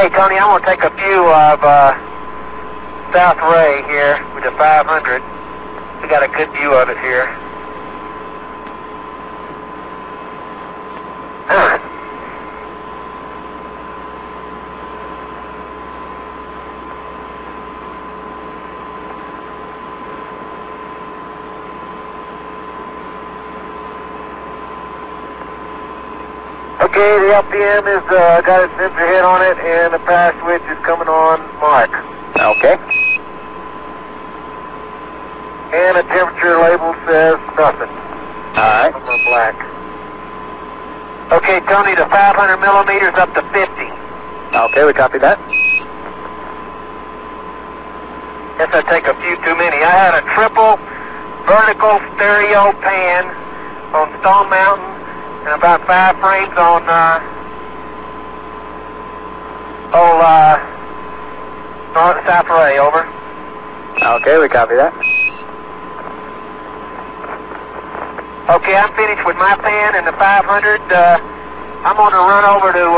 Okay, Tony, I'm going to take a view of South Ray here with the 500. We got a good view of it here. Okay, the LPM is got its sensor hit on it, and the power switch is coming on mark. Okay. And the temperature label says nothing. Alright. Number black. Okay, Tony, the 500 millimeters up to 50. Okay, we copy that. Guess I take a few too many. I had a triple vertical stereo pan on Stone Mountain and about 5 frames on North South Ray, over. Okay, we copy that. Okay, I'm finished with my pan and the 500. I'm going to run over to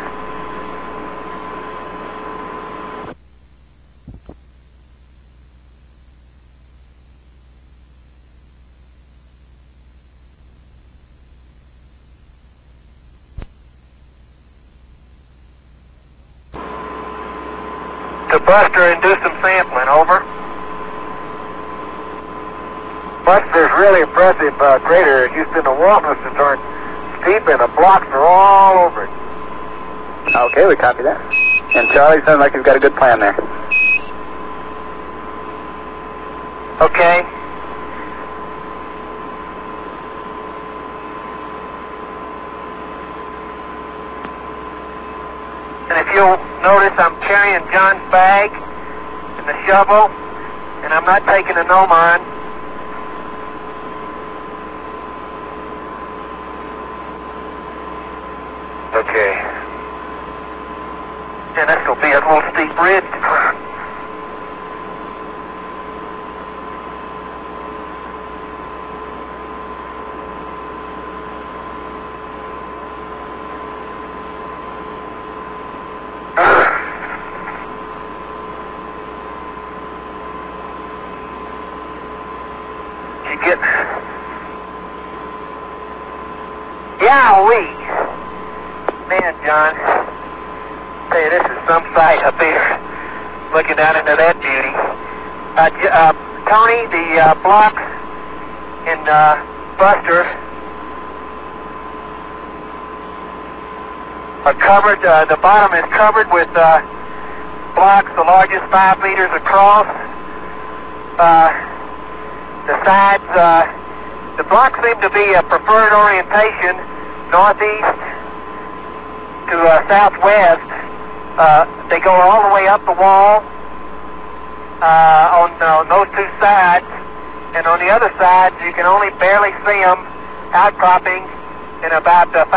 Buster and do some sampling, over. Buster's really impressive crater, Houston. The wallnusses aren't steep and the blocks are all over it. Okay, we copy that. And Charlie sounds like he's got a good plan there. Okay. And if you'll notice, I'm carrying John's bag and the shovel, and I'm not taking the Nomon. Okay. And this will be a little steep ridge to climb. You get... Yowee! Man, John, tell you, this is some sight up here, looking down into that beauty. Tony, the blocks in Buster are covered, the bottom is covered with blocks the largest 5 meters across. The sides, the blocks seem to be a preferred orientation, northeast to southwest. They go all the way up the wall on those two sides, and on the other sides you can only barely see them outcropping in about 5%.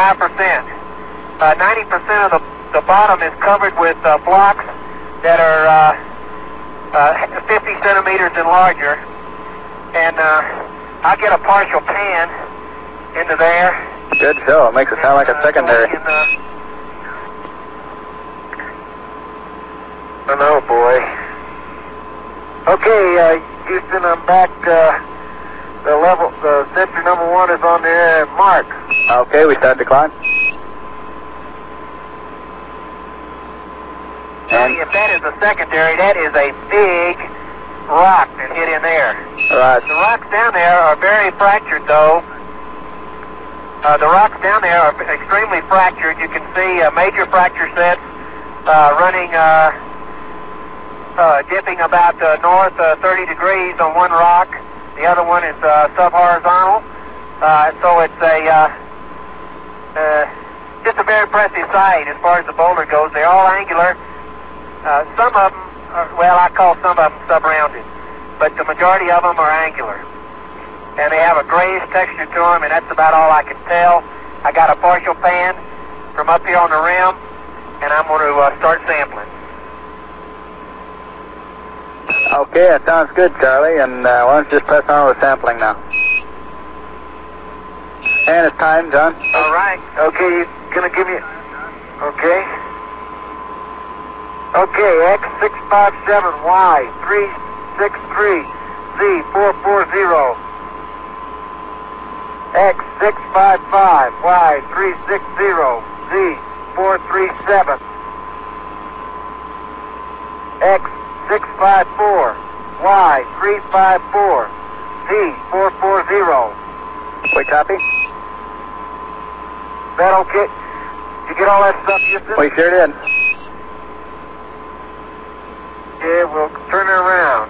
90% of the bottom is covered with blocks that are 50 centimeters and larger, and I get a partial pan into there. Good show. It makes it sound like a secondary. I know, boy. Okay, Houston, I'm back. The sensor number 1 is on there, mark. Okay, we start to climb. And if that is a secondary, that is a big rock that hit in there. Right. The rocks down there are very fractured, though. The rocks down there are extremely fractured. You can see major fracture sets running, dipping about north 30 degrees on one rock. The other one is sub-horizontal. So it's just a very impressive sight as far as the boulder goes. They're all angular. Some of them are, well, I call some of them sub-rounded, but the majority of them are angular. And they have a grayish texture to them, and that's about all I can tell. I got a partial pan from up here on the rim, and I'm going to start sampling. Okay, that sounds good, Charlie, and why don't you just press on with sampling now. And it's time, John. All right. Okay, you going to give me... Okay. Okay, X657Y363Z440. X655Y360Z437. X654Y354Z440. We copy. That okay? Did you get all that stuff, Houston? We sure did. Yeah, we'll turn it around.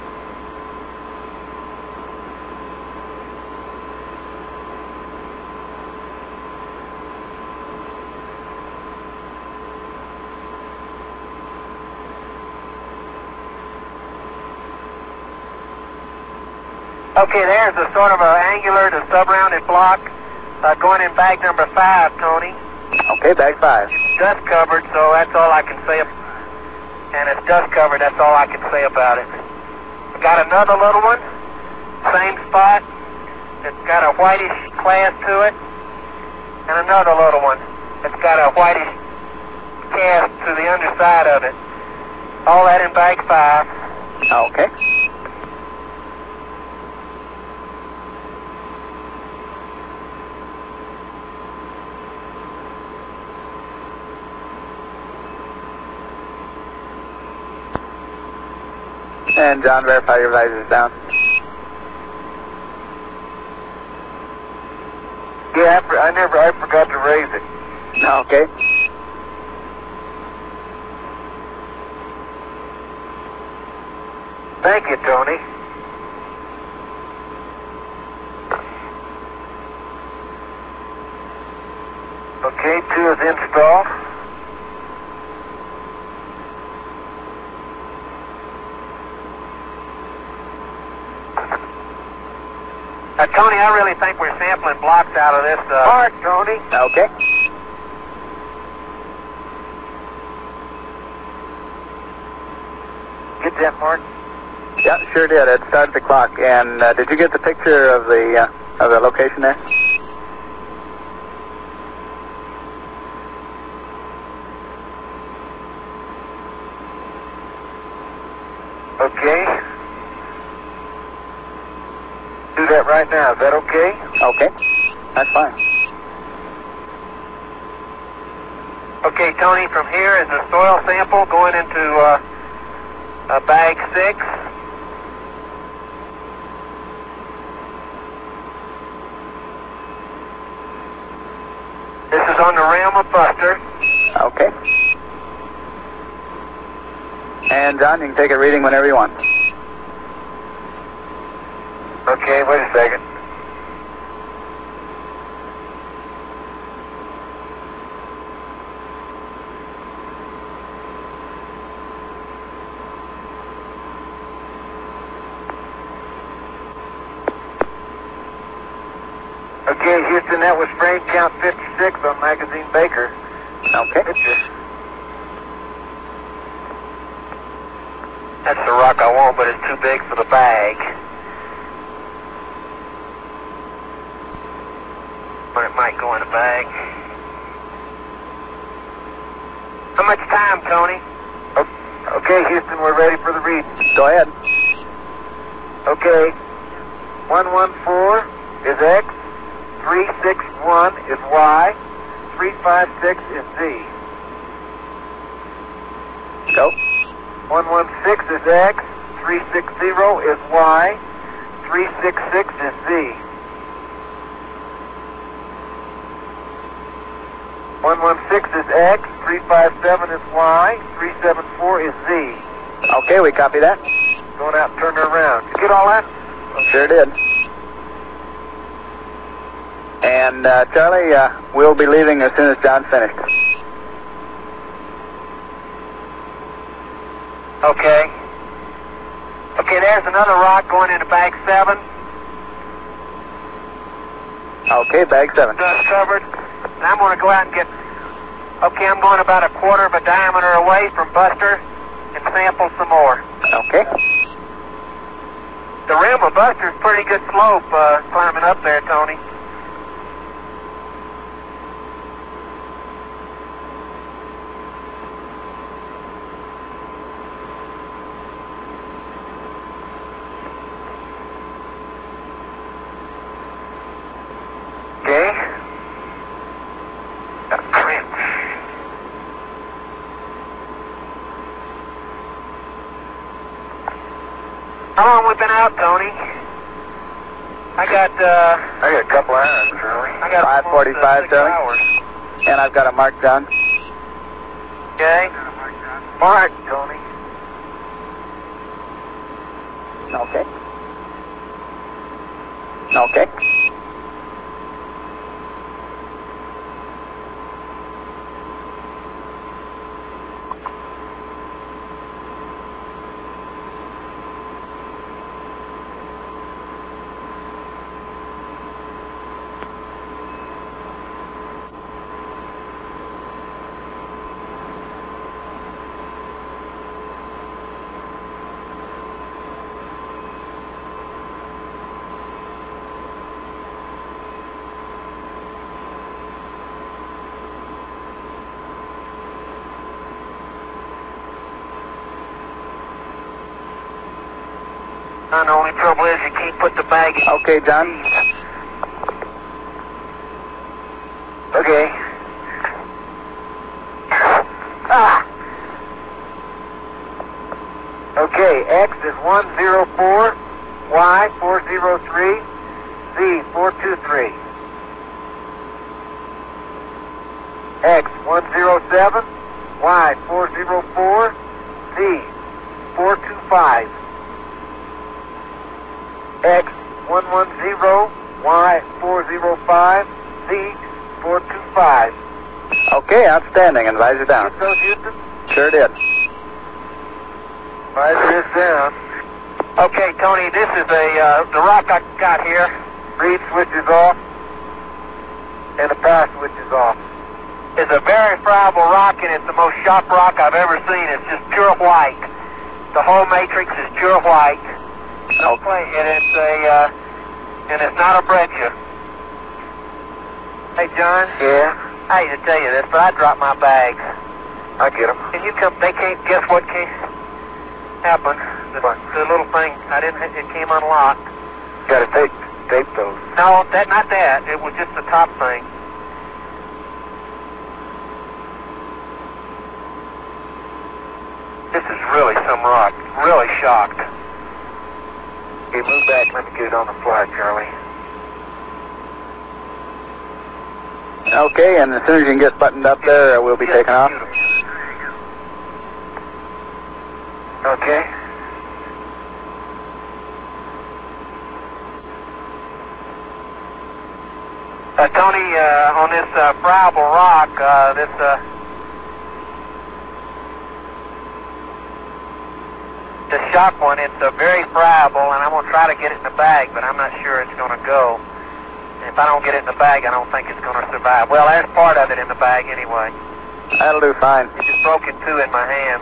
Okay, there's a sort of an angular to sub-rounded block going in bag number 5, Tony. Okay, bag 5. It's dust covered, so that's all I can say. And it's dust covered, that's all I can say about it. Got another little one, same spot. It's got a whitish class to it. And another little one. It's got a whitish cast to the underside of it. All that in bag 5. Okay. And John, verify your visor's down. Yeah, I forgot to raise it. Okay. Thank you, Tony. Okay, 2 is installed. Tony, I really think we're sampling blocks out of this. Mark, Tony. Okay. Get that, Mark? Yeah, sure did. It started the clock. And did you get the picture of the location there? Okay. Do that right now. Is that okay? Okay. That's fine. Okay, Tony, from here is a soil sample going into bag 6. This is on the rim of Buster. Okay. And John, you can take a reading whenever you want. Okay, wait a second. Okay, Houston, that was frame count 56 on Magazine Baker. Okay. That's the rock I want, but it's too big for the bag. But it might go in a bag. How much time, Tony? Okay, Houston, we're ready for the read. Go ahead. Okay. 114 is X. 361 is Y. 356 is Z. Go. 116 is X. 360 is Y. 366 is Z. 116 is X, 357 is Y, 374 is Z. Okay, we copy that. Going out and turn her around. Did you get all that? Sure did. And Charlie, we'll be leaving as soon as John's finished. Okay. Okay, there's another rock going into bag 7. Okay, bag 7. Dust covered. And I'm going to go out and get, okay, I'm going about a quarter of a diameter away from Buster and sample some more. Okay. The rim of Buster's pretty good slope climbing up there, Tony. How long we been out, Tony? I got a couple hours, Charlie. I got 5:45, 6 hours. And I've got a mark, John. Okay. Mark, Tony. Okay. Okay. The only trouble is you can't put the bag in. Okay, John. Okay. Ah. Okay, X is 104, Y 403, Z 423. X 107, Y 404, Z 425. X 110, Y 405, Z 425. Okay, outstanding. Advisor down. Get those, Houston? Sure did. Advisor is down. Okay, Tony, this is the rock I got here. Reed switch is off, and the power switch is off. It's a very friable rock, and it's the most sharp rock I've ever seen. It's just pure white. The whole matrix is pure white. No play, and it's not a breccia. Hey, John. Yeah? I hate to tell you this, but I dropped my bags. I get them. Can you come? They can't guess what happened. The little thing, it came unlocked. Got to tape those. No, not that. It was just the top thing. This is really some rock. Really shocked. Okay, move back. Let me get it on the fly, Charlie. Okay, and as soon as you can get buttoned up there, we'll be taking off. Okay. Tony, on this friable rock, this shock one, it's very friable, and I'm going to try to get it in the bag, but I'm not sure it's going to go. If I don't get it in the bag, I don't think it's going to survive. Well, there's part of it in the bag anyway. That'll do fine. It just broke in two in my hand.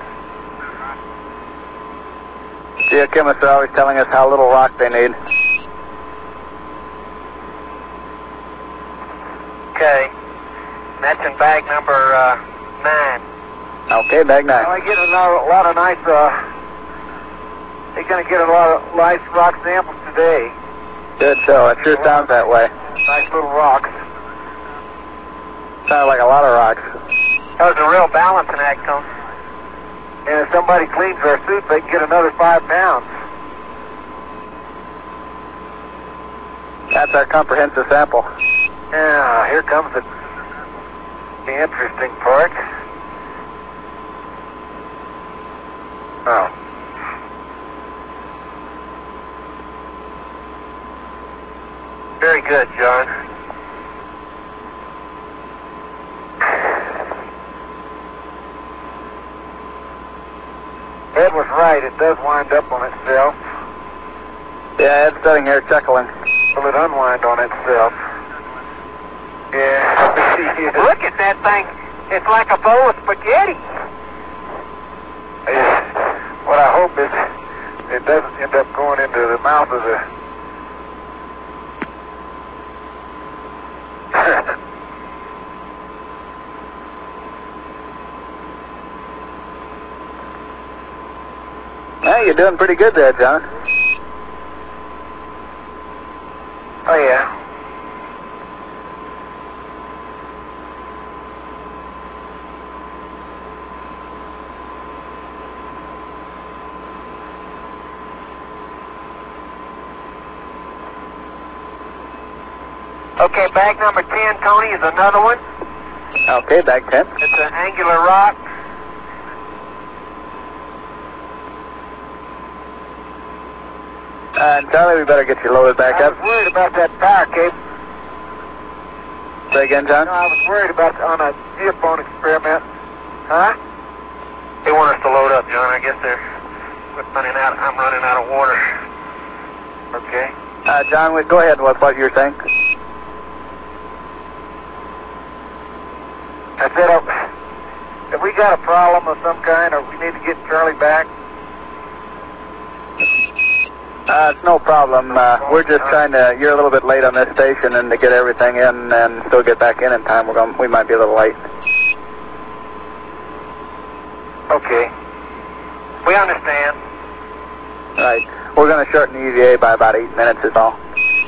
Geochemists are always telling us how little rock they need. Okay. And that's in bag number 9. Okay, bag 9. Well, I get a lot of nice, they're going to get a lot of nice rock samples today. Good show. It sure sounds that way. Nice little rocks. Sounds like a lot of rocks. That was a real balancing act, Tony. And if somebody cleans their suit, they can get another 5 pounds. That's our comprehensive sample. Yeah, here comes the interesting part. Oh. Very good, John. Ed was right. It does wind up on itself. Yeah, Ed's sitting here chuckling. Will it unwind on itself? Yeah. Look at that thing. It's like a bowl of spaghetti. What I hope is it doesn't end up going into the mouth of the... Hey, you're doing pretty good there, John. Oh, yeah. Okay, bag number 10, Tony, is another one. Okay, bag 10. It's an angular rock. Charlie, we better get you loaded back up. I was worried about that power cable. Say again, John? No, I was worried about on a earphone experiment. Huh? They want us to load up, John. I guess I'm running out of water. Okay. John, go ahead with what you're saying. I said, have we got a problem of some kind, or we need to get Charlie back? It's no problem. We're just trying to, you're a little bit late on this station, and to get everything in and still get back in time, we might be a little late. Okay. We understand. Right. We're going to shorten the EVA by about 8 minutes is all.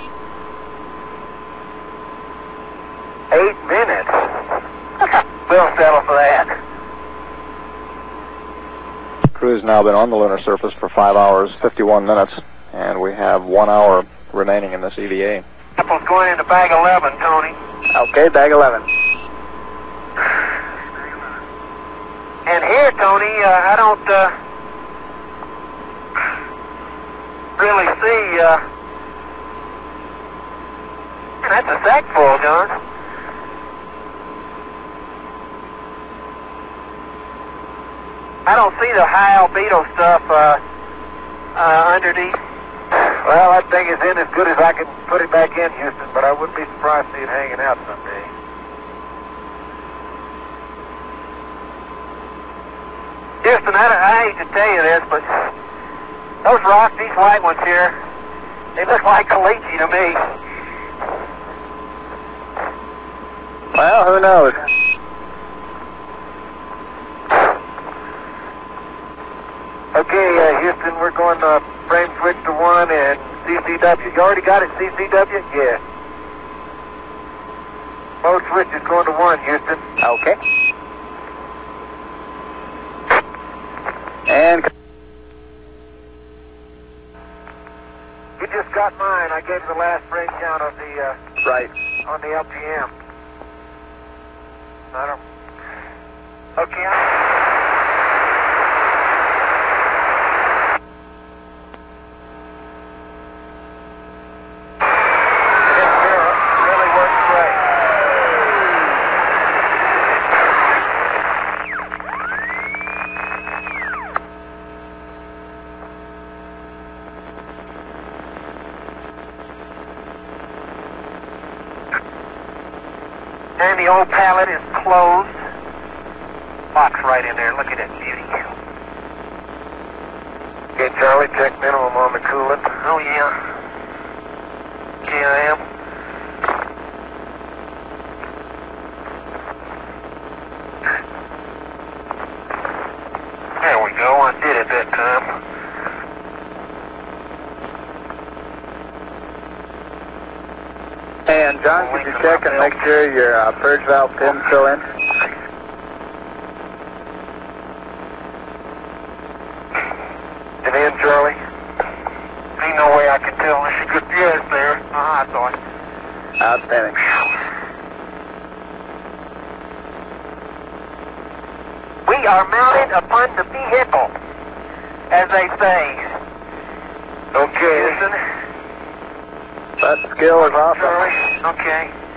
8 minutes? We'll settle for that. Crew's now been on the lunar surface for 5 hours, 51 minutes, and we have 1 hour remaining in this EVA. Apple's going into bag 11, Tony. Okay, bag 11. And here, Tony, I don't really see, that's a sack full, John. I don't see the high albedo stuff underneath. Well, that thing is in as good as I can put it back in, Houston, but I wouldn't be surprised to see it hanging out someday. Houston, I hate to tell you this, but those rocks, these white ones here, they look like caliche to me. Well, who knows? Okay, Houston, we're going to frame switch to 1 and CCW. You already got it, CCW? Yeah. Mode switch is going to 1, Houston. Okay. And you just got mine. I gave you the last frame count of the right on the LGM. I don't. Okay. This mirror really works great. And the old pallet is closed. Box right in there. Look at that beauty. Okay, Charlie, check minimum on the coolant. Oh, yeah. Okay, I am. There we go. I did it that time. And John, could you check and make sure your purge valve pin's still in? It in, Charlie? Ain't no way I can tell unless you could. Yeah, it's there. I thought. Outstanding. We are mounted upon the vehicle, as they say. Okay. Listen. That skill is awesome. Charlie. Okay.